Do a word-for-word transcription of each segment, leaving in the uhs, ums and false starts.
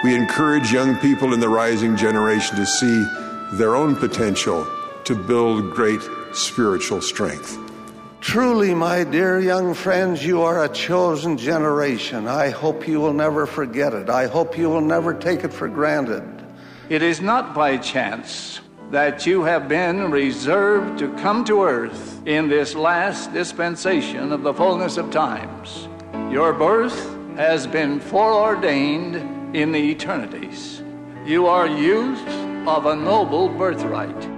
We encourage young people in the rising generation to see their own potential to build great spiritual strength. Truly, my dear young friends, you are a chosen generation. I hope you will never forget it. I hope you will never take it for granted. It is not by chance that you have been reserved to come to earth in this last dispensation of the fullness of times. Your birth has been foreordained in the eternities. You are youth of a noble birthright.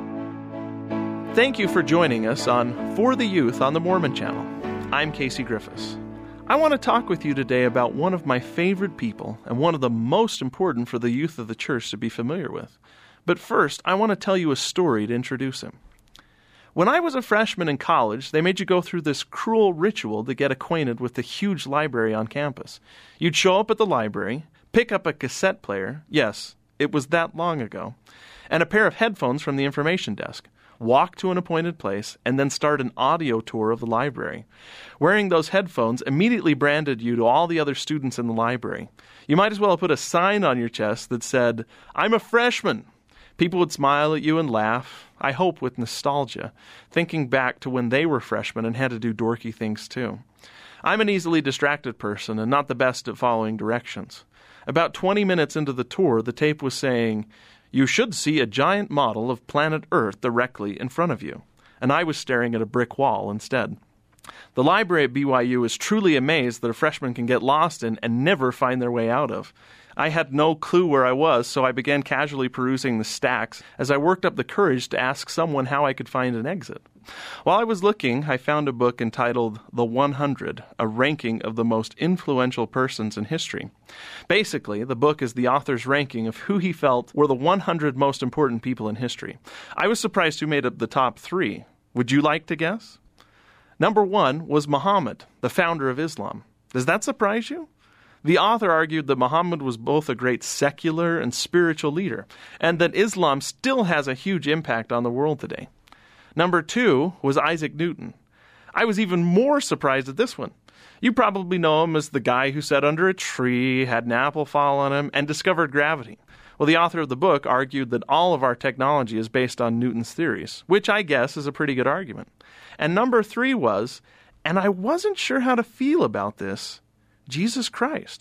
Thank you for joining us on For the Youth on the Mormon Channel. I'm Casey Griffiths. I want to talk with you today about one of my favorite people and one of the most important for the youth of the church to be familiar with. But first, I want to tell you a story to introduce him. When I was a freshman in college, they made you go through this cruel ritual to get acquainted with the huge library on campus. You'd show up at the library, pick up a cassette player, yes, it was that long ago, and a pair of headphones from the information desk. Walk to an appointed place, and then start an audio tour of the library. Wearing those headphones immediately branded you to all the other students in the library. You might as well have put a sign on your chest that said, "I'm a freshman." People would smile at you and laugh, I hope with nostalgia, thinking back to when they were freshmen and had to do dorky things too. I'm an easily distracted person and not the best at following directions. About twenty minutes into the tour, the tape was saying, "You should see a giant model of planet Earth directly in front of you." And I was staring at a brick wall instead. The library at B Y U is truly amazed that a freshman can get lost in and never find their way out of. I had no clue where I was, so I began casually perusing the stacks as I worked up the courage to ask someone how I could find an exit. While I was looking, I found a book entitled The one hundred, a ranking of the most influential persons in history. Basically, the book is the author's ranking of who he felt were the one hundred most important people in history. I was surprised who made up the top three. Would you like to guess? Number one was Muhammad, the founder of Islam. Does that surprise you? The author argued that Muhammad was both a great secular and spiritual leader, and that Islam still has a huge impact on the world today. Number two was Isaac Newton. I was even more surprised at this one. You probably know him as the guy who sat under a tree, had an apple fall on him, and discovered gravity. Well, the author of the book argued that all of our technology is based on Newton's theories, which I guess is a pretty good argument. And number three was, and I wasn't sure how to feel about this, Jesus Christ.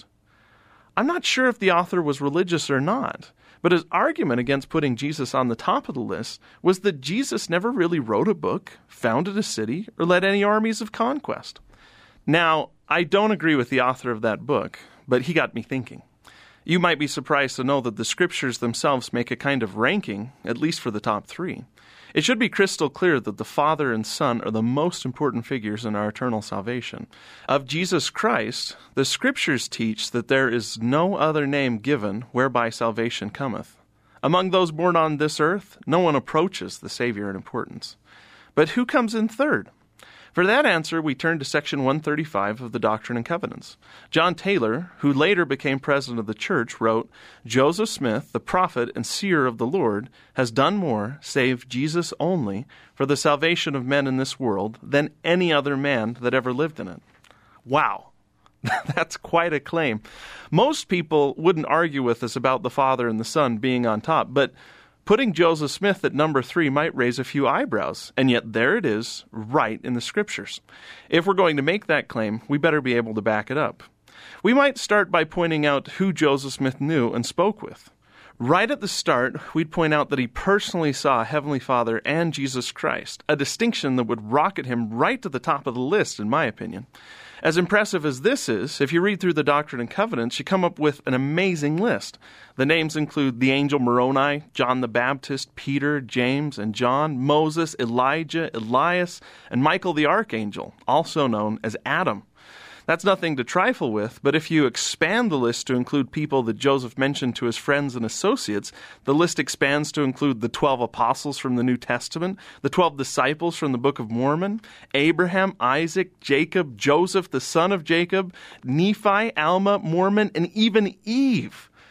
I'm not sure if the author was religious or not, but his argument against putting Jesus on the top of the list was that Jesus never really wrote a book, founded a city, or led any armies of conquest. Now, I don't agree with the author of that book, but he got me thinking. You might be surprised to know that the scriptures themselves make a kind of ranking, at least for the top three. It should be crystal clear that the Father and Son are the most important figures in our eternal salvation. Of Jesus Christ, the Scriptures teach that there is no other name given whereby salvation cometh. Among those born on this earth, no one approaches the Savior in importance. But who comes in third? For that answer, we turn to section one thirty-five of the Doctrine and Covenants. John Taylor, who later became president of the church, wrote, "Joseph Smith, the prophet and seer of the Lord, has done more, save Jesus only, for the salvation of men in this world than any other man that ever lived in it." Wow. That's quite a claim. Most people wouldn't argue with us about the Father and the Son being on top, but putting Joseph Smith at number three might raise a few eyebrows, and yet there it is, right in the Scriptures. If we're going to make that claim, we better be able to back it up. We might start by pointing out who Joseph Smith knew and spoke with. Right at the start, we'd point out that he personally saw Heavenly Father and Jesus Christ, a distinction that would rocket him right to the top of the list, in my opinion. As impressive as this is, if you read through the Doctrine and Covenants, you come up with an amazing list. The names include the angel Moroni, John the Baptist, Peter, James, and John, Moses, Elijah, Elias, and Michael the Archangel, also known as Adam. That's nothing to trifle with, but if you expand the list to include people that Joseph mentioned to his friends and associates, the list expands to include the twelve apostles from the New Testament, the twelve disciples from the Book of Mormon, Abraham, Isaac, Jacob, Joseph, the son of Jacob, Nephi, Alma, Mormon, and even Eve.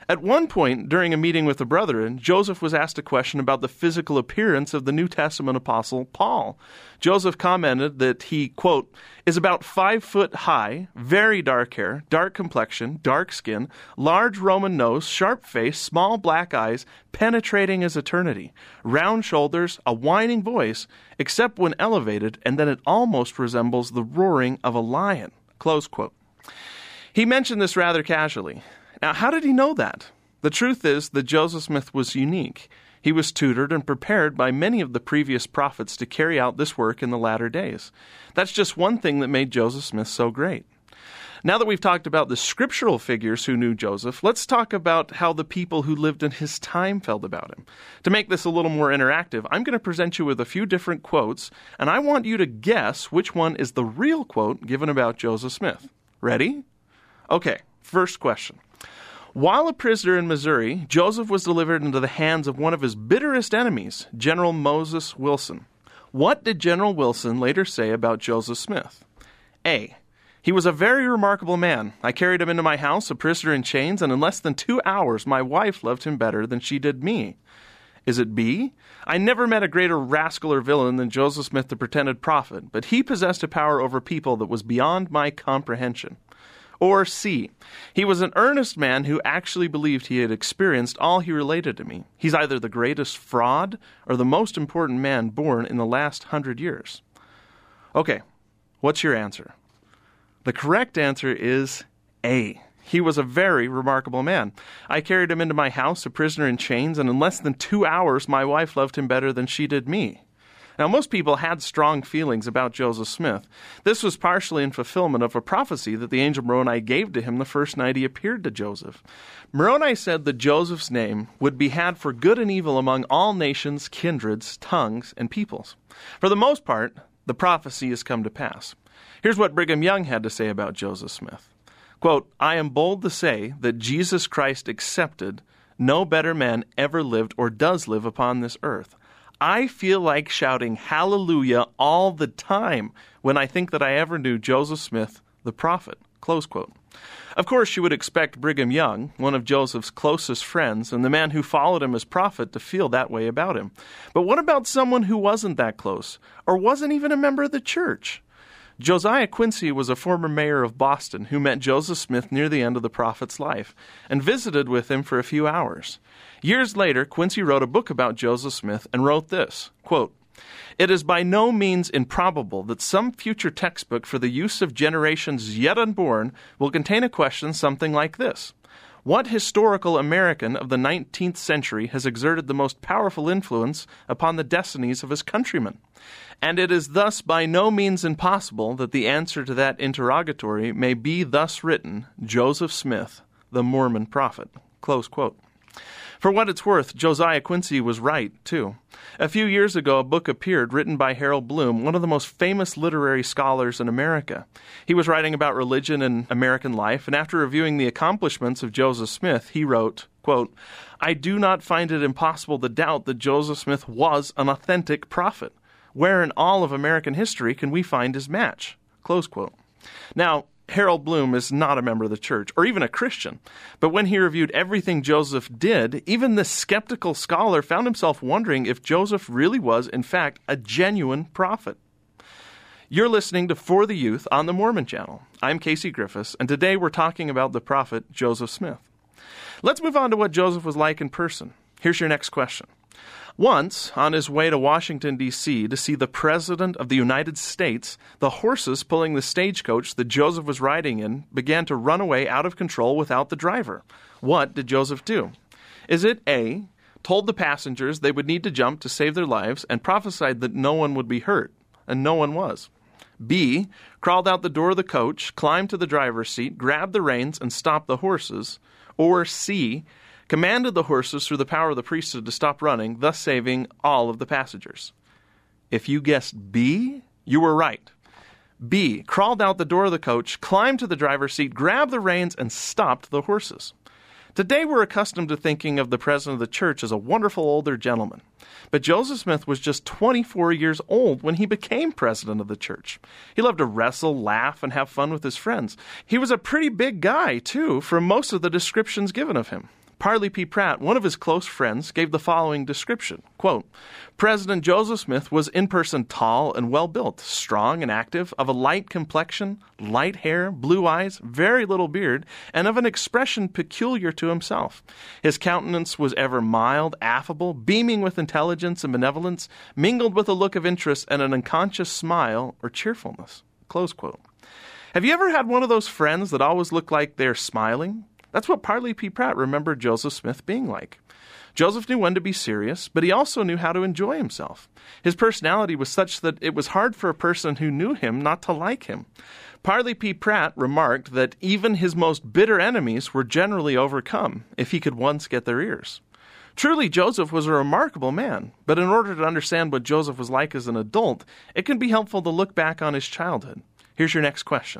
At one point, during a meeting with the brethren, Joseph was asked a question about the physical appearance of the New Testament apostle Paul. Joseph commented that he, quote, is about five foot high, very dark hair, dark complexion, dark skin, large Roman nose, sharp face, small black eyes, penetrating as eternity, round shoulders, a whining voice, except when elevated, and then it almost resembles the roaring of a lion, close quote. He mentioned this rather casually. Now, how did he know that? The truth is that Joseph Smith was unique. He was tutored and prepared by many of the previous prophets to carry out this work in the latter days. That's just one thing that made Joseph Smith so great. Now that we've talked about the scriptural figures who knew Joseph, let's talk about how the people who lived in his time felt about him. To make this a little more interactive, I'm going to present you with a few different quotes, and I want you to guess which one is the real quote given about Joseph Smith. Ready? Okay, first question. While a prisoner in Missouri, Joseph was delivered into the hands of one of his bitterest enemies, General Moses Wilson. What did General Wilson later say about Joseph Smith? A. He was a very remarkable man. I carried him into my house, a prisoner in chains, and in less than two hours my wife loved him better than she did me. Is it B? I never met a greater rascal or villain than Joseph Smith, the pretended prophet, but he possessed a power over people that was beyond my comprehension. Or C, he was an earnest man who actually believed he had experienced all he related to me. He's either the greatest fraud or the most important man born in the last hundred years. Okay, what's your answer? The correct answer is A. He was a very remarkable man. I carried him into my house, a prisoner in chains, and in less than two hours my wife loved him better than she did me. Now, most people had strong feelings about Joseph Smith. This was partially in fulfillment of a prophecy that the angel Moroni gave to him the first night he appeared to Joseph. Moroni said that Joseph's name would be had for good and evil among all nations, kindreds, tongues, and peoples. For the most part, the prophecy has come to pass. Here's what Brigham Young had to say about Joseph Smith. Quote, I am bold to say that Jesus Christ accepted, no better man ever lived or does live upon this earth. I feel like shouting hallelujah all the time when I think that I ever knew Joseph Smith, the prophet. Close quote. Of course, you would expect Brigham Young, one of Joseph's closest friends and the man who followed him as prophet, to feel that way about him. But what about someone who wasn't that close or wasn't even a member of the church? Josiah Quincy was a former mayor of Boston who met Joseph Smith near the end of the prophet's life and visited with him for a few hours. Years later, Quincy wrote a book about Joseph Smith and wrote this, quote, It is by no means improbable that some future textbook for the use of generations yet unborn will contain a question something like this. What historical American of the nineteenth century has exerted the most powerful influence upon the destinies of his countrymen? And it is thus by no means impossible that the answer to that interrogatory may be thus written, Joseph Smith, the Mormon prophet. Close quote. For what it's worth, Josiah Quincy was right, too. A few years ago, a book appeared written by Harold Bloom, one of the most famous literary scholars in America. He was writing about religion and American life, and after reviewing the accomplishments of Joseph Smith, he wrote, quote, I do not find it impossible to doubt that Joseph Smith was an authentic prophet. Where in all of American history can we find his match? Close quote. Now, Harold Bloom is not a member of the church, or even a Christian. But when he reviewed everything Joseph did, even the skeptical scholar found himself wondering if Joseph really was, in fact, a genuine prophet. You're listening to For the Youth on the Mormon Channel. I'm Casey Griffiths, and today we're talking about the prophet Joseph Smith. Let's move on to what Joseph was like in person. Here's your next question. Once, on his way to Washington, D C to see the President of the United States, the horses pulling the stagecoach that Joseph was riding in began to run away out of control without the driver. What did Joseph do? Is it A, told the passengers they would need to jump to save their lives and prophesied that no one would be hurt, and no one was? B, crawled out the door of the coach, climbed to the driver's seat, grabbed the reins, and stopped the horses? Or C, commanded the horses through the power of the priesthood to stop running, thus saving all of the passengers? If you guessed B, you were right. B, crawled out the door of the coach, climbed to the driver's seat, grabbed the reins, and stopped the horses. Today we're accustomed to thinking of the president of the church as a wonderful older gentleman. But Joseph Smith was just twenty-four years old when he became president of the church. He loved to wrestle, laugh, and have fun with his friends. He was a pretty big guy, too, from most of the descriptions given of him. Parley P. Pratt, one of his close friends, gave the following description, quote, President Joseph Smith was in person tall and well-built, strong and active, of a light complexion, light hair, blue eyes, very little beard, and of an expression peculiar to himself. His countenance was ever mild, affable, beaming with intelligence and benevolence, mingled with a look of interest and an unconscious smile or cheerfulness, close quote. Have you ever had one of those friends that always look like they're smiling? That's what Parley P. Pratt remembered Joseph Smith being like. Joseph knew when to be serious, but he also knew how to enjoy himself. His personality was such that it was hard for a person who knew him not to like him. Parley P. Pratt remarked that even his most bitter enemies were generally overcome if he could once get their ears. Truly, Joseph was a remarkable man, but in order to understand what Joseph was like as an adult, it can be helpful to look back on his childhood. Here's your next question.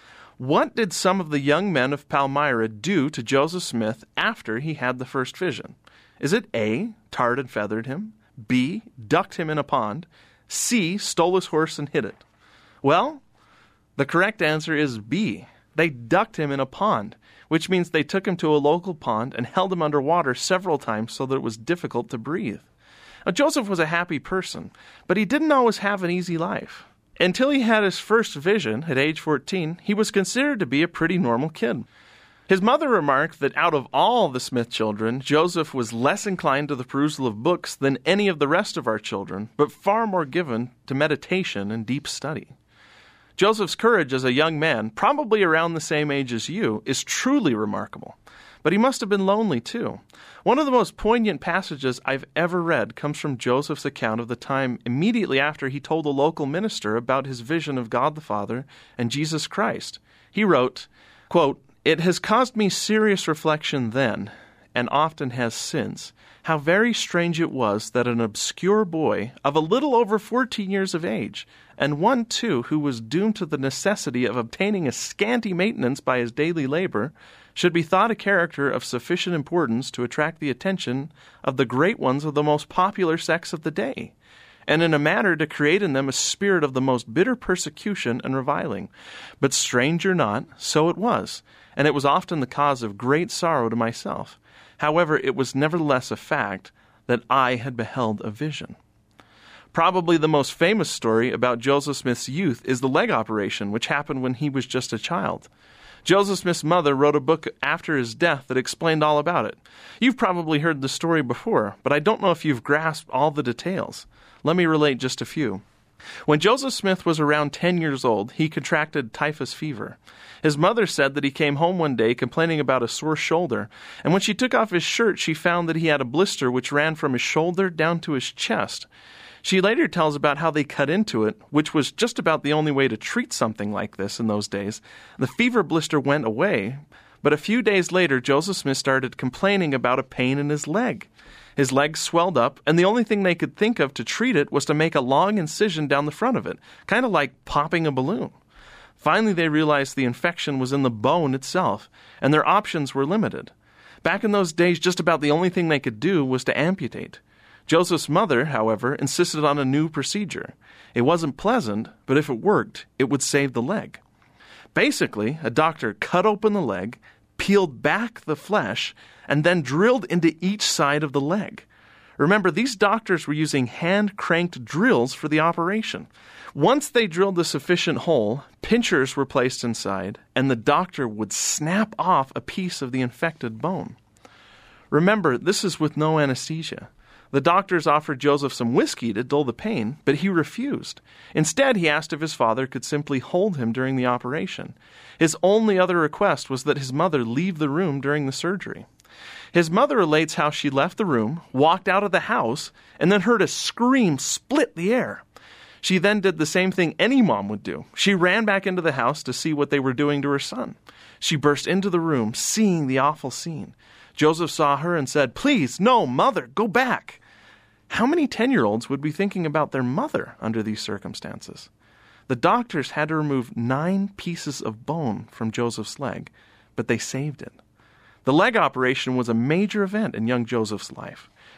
What did some of the young men of Palmyra do to Joseph Smith after he had the first vision? Is it A, tarred and feathered him, B, ducked him in a pond, C, stole his horse and hid it? Well, the correct answer is B. They ducked him in a pond, which means they took him to a local pond and held him under water several times so that it was difficult to breathe. Now, Joseph was a happy person, but he didn't always have an easy life. Until he had his first vision at age fourteen, he was considered to be a pretty normal kid. His mother remarked that out of all the Smith children, Joseph was less inclined to the perusal of books than any of the rest of our children, but far more given to meditation and deep study. Joseph's courage as a young man, probably around the same age as you, is truly remarkable. But he must have been lonely too. One of the most poignant passages I've ever read comes from Joseph's account of the time immediately after he told a local minister about his vision of God the Father and Jesus Christ. He wrote, quote, It has caused me serious reflection then, and often has since, how very strange it was that an obscure boy of a little over fourteen years of age, and one, too, who was doomed to the necessity of obtaining a scanty maintenance by his daily labor, should be thought a character of sufficient importance to attract the attention of the great ones of the most popular sects of the day, and in a manner to create in them a spirit of the most bitter persecution and reviling. But strange or not, so it was, and it was often the cause of great sorrow to myself. However, it was nevertheless a fact that I had beheld a vision. Probably the most famous story about Joseph Smith's youth is the leg operation, which happened when he was just a child. Joseph Smith's mother wrote a book after his death that explained all about it. You've probably heard the story before, but I don't know if you've grasped all the details. Let me relate just a few. When Joseph Smith was around ten years old, he contracted typhus fever. His mother said that he came home one day complaining about a sore shoulder, and when she took off his shirt, she found that he had a blister which ran from his shoulder down to his chest. She later tells about how they cut into it, which was just about the only way to treat something like this in those days. The fever blister went away, but a few days later, Joseph Smith started complaining about a pain in his leg. His leg swelled up, and the only thing they could think of to treat it was to make a long incision down the front of it, kind of like popping a balloon. Finally, they realized the infection was in the bone itself, and their options were limited. Back in those days, just about the only thing they could do was to amputate. Joseph's mother, however, insisted on a new procedure. It wasn't pleasant, but if it worked, it would save the leg. Basically, a doctor cut open the leg, peeled back the flesh, and then drilled into each side of the leg. Remember, these doctors were using hand-cranked drills for the operation. Once they drilled a sufficient hole, pinchers were placed inside, and the doctor would snap off a piece of the infected bone. Remember, this is with no anesthesia. The doctors offered Joseph some whiskey to dull the pain, but he refused. Instead, he asked if his father could simply hold him during the operation. His only other request was that his mother leave the room during the surgery. His mother relates how she left the room, walked out of the house, and then heard a scream split the air. She then did the same thing any mom would do. She ran back into the house to see what they were doing to her son. She burst into the room, seeing the awful scene. Joseph saw her and said, "Please, no, mother, go back." How many ten-year-olds would be thinking about their mother under these circumstances? The doctors had to remove nine pieces of bone from Joseph's leg, but they saved it. The leg operation was a major event in young Joseph's life.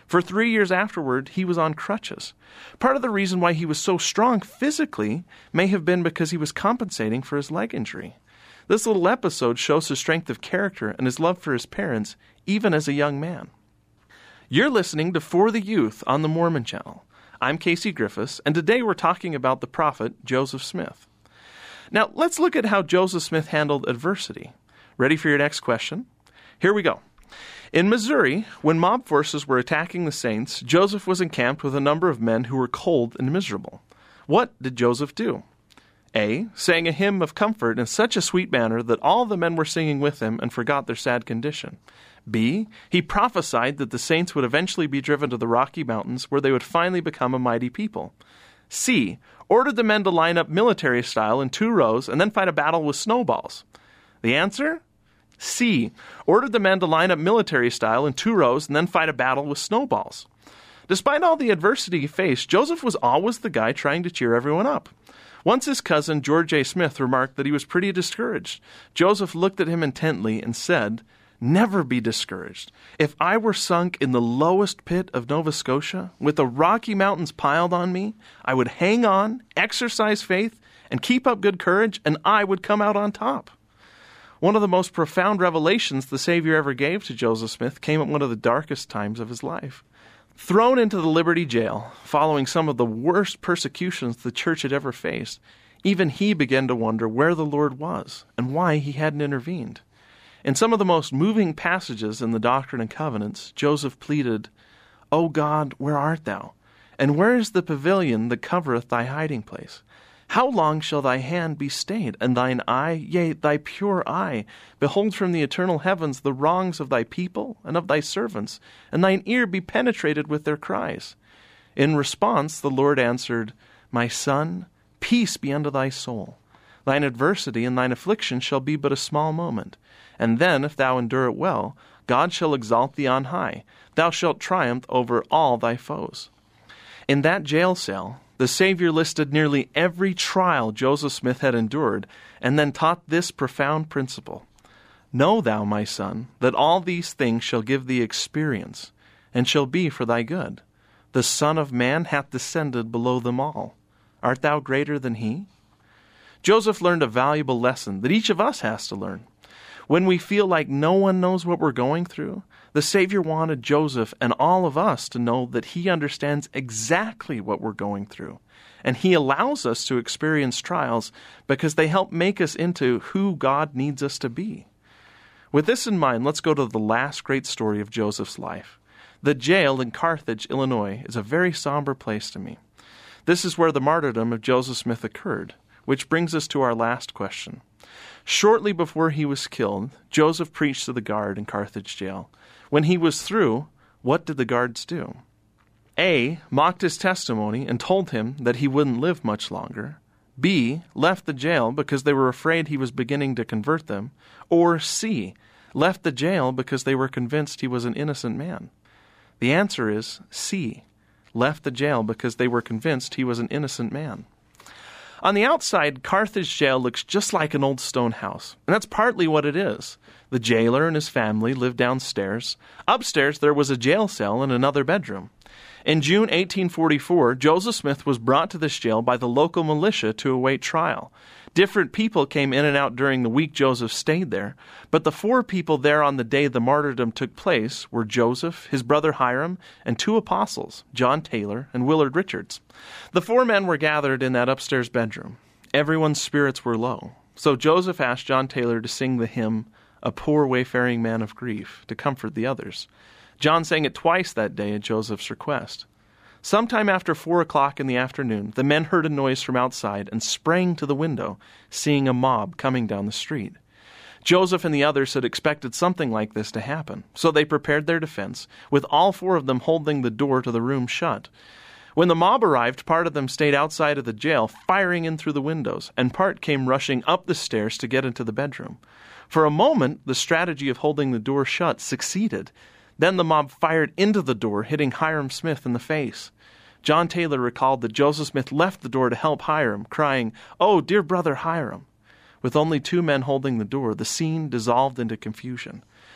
For three years afterward, he was on crutches. Part of the reason why he was so strong physically may have been because he was compensating for his leg injury. This little episode shows his strength of character and his love for his parents, even as a young man. You're listening to For the Youth on the Mormon Channel. I'm Casey Griffiths, and today we're talking about the prophet Joseph Smith. Now, let's look at how Joseph Smith handled adversity. Ready for your next question? Here we go. In Missouri, when mob forces were attacking the saints, Joseph was encamped with a number of men who were cold and miserable. What did Joseph do? A. Sang a hymn of comfort in such a sweet manner that all the men were singing with him and forgot their sad condition. B. He prophesied that the saints would eventually be driven to the Rocky Mountains where they would finally become a mighty people. C. Ordered the men to line up military style in two rows and then fight a battle with snowballs. The answer? C. Ordered the men to line up military style in two rows and then fight a battle with snowballs. Despite all the adversity he faced, Joseph was always the guy trying to cheer everyone up. Once his cousin, George A. Smith, remarked that he was pretty discouraged. Joseph looked at him intently and said, "Never be discouraged. If I were sunk in the lowest pit of Nova Scotia, with the Rocky Mountains piled on me, I would hang on, exercise faith, and keep up good courage, and I would come out on top." One of the most profound revelations the Savior ever gave to Joseph Smith came at one of the darkest times of his life. Thrown into the Liberty Jail, following some of the worst persecutions the church had ever faced, even he began to wonder where the Lord was and why he hadn't intervened. In some of the most moving passages in the Doctrine and Covenants, Joseph pleaded, "O God, where art thou? And where is the pavilion that covereth thy hiding place? How long shall thy hand be stayed, and thine eye, yea, thy pure eye, behold from the eternal heavens the wrongs of thy people and of thy servants, and thine ear be penetrated with their cries?" In response, the Lord answered, "My son, peace be unto thy soul. Thine adversity and thine affliction shall be but a small moment. And then, if thou endure it well, God shall exalt thee on high. Thou shalt triumph over all thy foes." In that jail cell, the Savior listed nearly every trial Joseph Smith had endured, and then taught this profound principle. "Know thou, my son, that all these things shall give thee experience, and shall be for thy good. The Son of Man hath descended below them all. Art thou greater than he?" Joseph learned a valuable lesson that each of us has to learn. When we feel like no one knows what we're going through, the Savior wanted Joseph and all of us to know that he understands exactly what we're going through. And he allows us to experience trials because they help make us into who God needs us to be. With this in mind, let's go to the last great story of Joseph's life. The jail in Carthage, Illinois, is a very somber place to me. This is where the martyrdom of Joseph Smith occurred, which brings us to our last question. Shortly before he was killed, Joseph preached to the guard in Carthage jail. When he was through, what did the guards do? A. Mocked his testimony and told him that he wouldn't live much longer. B. Left the jail because they were afraid he was beginning to convert them. Or C. Left the jail because they were convinced he was an innocent man. The answer is C. Left the jail because they were convinced he was an innocent man. On the outside, Carthage jail looks just like an old stone house, and that's partly what it is. The jailer and his family lived downstairs. Upstairs, there was a jail cell and another bedroom. In June eighteen forty-four, Joseph Smith was brought to this jail by the local militia to await trial. Different people came in and out during the week Joseph stayed there, but the four people there on the day the martyrdom took place were Joseph, his brother Hiram, and two apostles, John Taylor and Willard Richards. The four men were gathered in that upstairs bedroom. Everyone's spirits were low, so Joseph asked John Taylor to sing the hymn, "A Poor Wayfaring Man of Grief," to comfort the others. John sang it twice that day at Joseph's request. Sometime after four o'clock in the afternoon, the men heard a noise from outside and sprang to the window, seeing a mob coming down the street. Joseph and the others had expected something like this to happen, so they prepared their defense, with all four of them holding the door to the room shut. When the mob arrived, part of them stayed outside of the jail, firing in through the windows, and part came rushing up the stairs to get into the bedroom. For a moment, the strategy of holding the door shut succeeded. Then the mob fired into the door, hitting Hiram Smith in the face. John Taylor recalled that Joseph Smith left the door to help Hiram, crying, "Oh, dear brother Hiram." With only two men holding the door, the scene dissolved into confusion.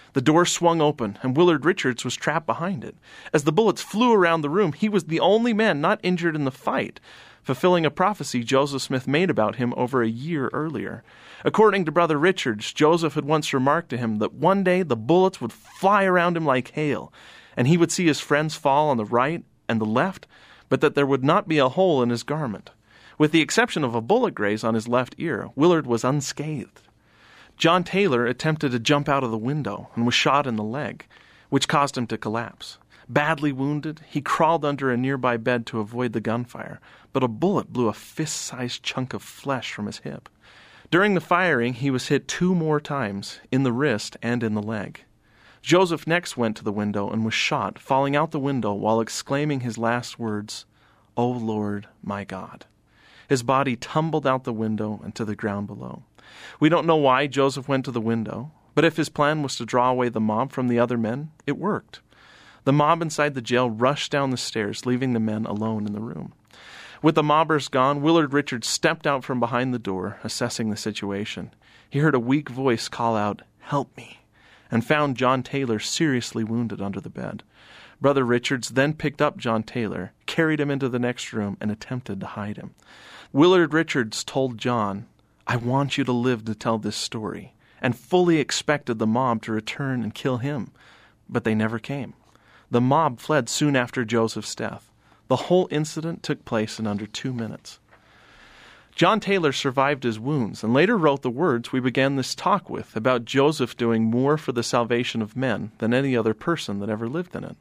The door swung open, and Willard Richards was trapped behind it. As the bullets flew around the room, he was the only man not injured in the fight, fulfilling a prophecy Joseph Smith made about him over a year earlier. According to Brother Richards, Joseph had once remarked to him that one day the bullets would fly around him like hail, and he would see his friends fall on the right and the left, but that there would not be a hole in his garment. With the exception of a bullet graze on his left ear, Willard was unscathed. John Taylor attempted to jump out of the window and was shot in the leg, which caused him to collapse. Badly wounded, he crawled under a nearby bed to avoid the gunfire, but a bullet blew a fist-sized chunk of flesh from his hip. During the firing, he was hit two more times, in the wrist and in the leg. Joseph next went to the window and was shot, falling out the window while exclaiming his last words, "O Lord, my God." His body tumbled out the window and to the ground below. We don't know why Joseph went to the window, but if his plan was to draw away the mob from the other men, it worked. The mob inside the jail rushed down the stairs, leaving the men alone in the room. With the mobbers gone, Willard Richards stepped out from behind the door, assessing the situation. He heard a weak voice call out, "Help me," and found John Taylor seriously wounded under the bed. Brother Richards then picked up John Taylor, carried him into the next room, and attempted to hide him. Willard Richards told John, "I want you to live to tell this story," and fully expected the mob to return and kill him. But they never came. The mob fled soon after Joseph's death. The whole incident took place in under two minutes. John Taylor survived his wounds and later wrote the words we began this talk with about Joseph doing more for the salvation of men than any other person that ever lived in it.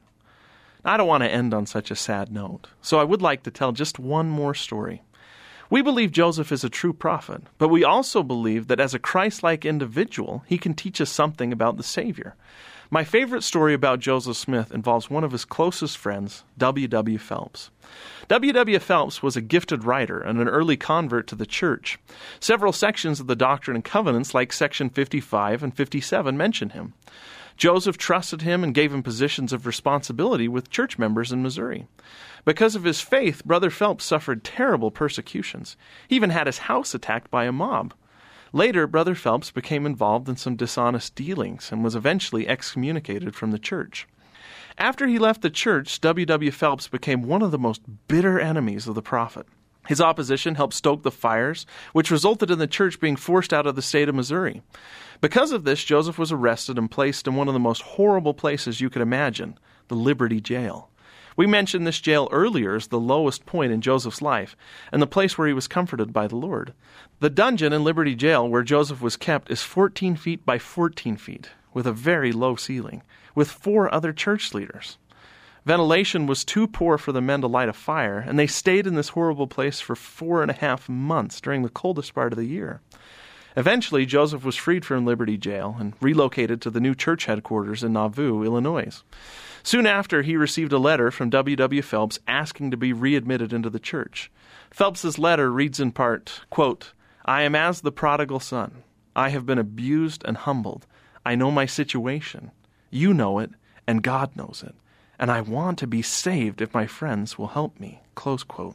I don't want to end on such a sad note, so I would like to tell just one more story. We believe Joseph is a true prophet, but we also believe that as a Christ-like individual, he can teach us something about the Savior. My favorite story about Joseph Smith involves one of his closest friends, W W Phelps. W W Phelps was a gifted writer and an early convert to the church. Several sections of the Doctrine and Covenants, like section fifty-five and fifty-seven, mention him. Joseph trusted him and gave him positions of responsibility with church members in Missouri. Because of his faith, Brother Phelps suffered terrible persecutions. He even had his house attacked by a mob. Later, Brother Phelps became involved in some dishonest dealings and was eventually excommunicated from the church. After he left the church, W W Phelps became one of the most bitter enemies of the prophet. His opposition helped stoke the fires, which resulted in the church being forced out of the state of Missouri. Because of this, Joseph was arrested and placed in one of the most horrible places you could imagine, the Liberty Jail. We mentioned this jail earlier as the lowest point in Joseph's life and the place where he was comforted by the Lord. The dungeon in Liberty Jail where Joseph was kept is fourteen feet by fourteen feet, with a very low ceiling, with four other church leaders. Ventilation was too poor for the men to light a fire, and they stayed in this horrible place for four and a half months during the coldest part of the year. Eventually, Joseph was freed from Liberty Jail and relocated to the new church headquarters in Nauvoo, Illinois. Soon after, he received a letter from W W Phelps asking to be readmitted into the church. Phelps's letter reads in part, quote, "I am as the prodigal son. I have been abused and humbled. I know my situation. You know it, and God knows it. And I want to be saved if my friends will help me." Close quote.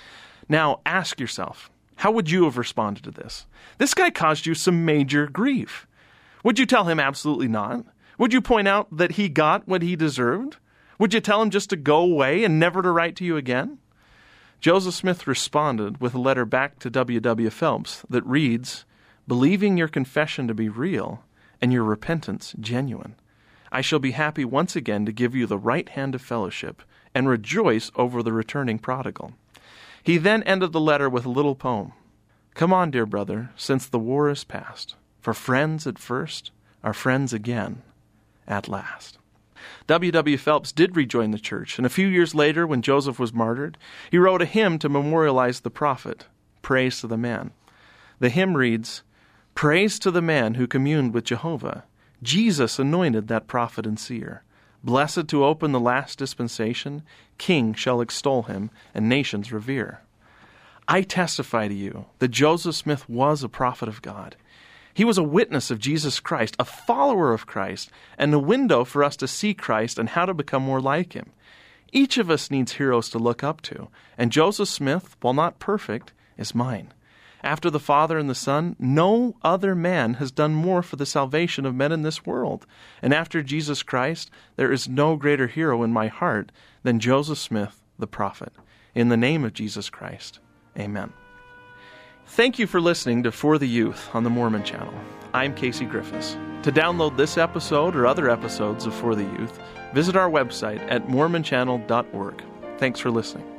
Now, ask yourself, how would you have responded to this? This guy caused you some major grief. Would you tell him absolutely not? Would you point out that he got what he deserved? Would you tell him just to go away and never to write to you again? Joseph Smith responded with a letter back to W W Phelps that reads, "Believing your confession to be real and your repentance genuine, I shall be happy once again to give you the right hand of fellowship and rejoice over the returning prodigal." He then ended the letter with a little poem. "Come on, dear brother, since the war is past, for friends at first are friends again at last." W W Phelps did rejoin the church, and a few years later, when Joseph was martyred, he wrote a hymn to memorialize the prophet, Praise to the Man. The hymn reads, "Praise to the man who communed with Jehovah. Jesus anointed that prophet and seer. Blessed to open the last dispensation, king shall extol him, and nations revere." I testify to you that Joseph Smith was a prophet of God. He was a witness of Jesus Christ, a follower of Christ, and a window for us to see Christ and how to become more like him. Each of us needs heroes to look up to, and Joseph Smith, while not perfect, is mine. After the Father and the Son, no other man has done more for the salvation of men in this world. And after Jesus Christ, there is no greater hero in my heart than Joseph Smith, the prophet. In the name of Jesus Christ, amen. Thank you for listening to For the Youth on the Mormon Channel. I'm Casey Griffiths. To download this episode or other episodes of For the Youth, visit our website at mormon channel dot org. Thanks for listening.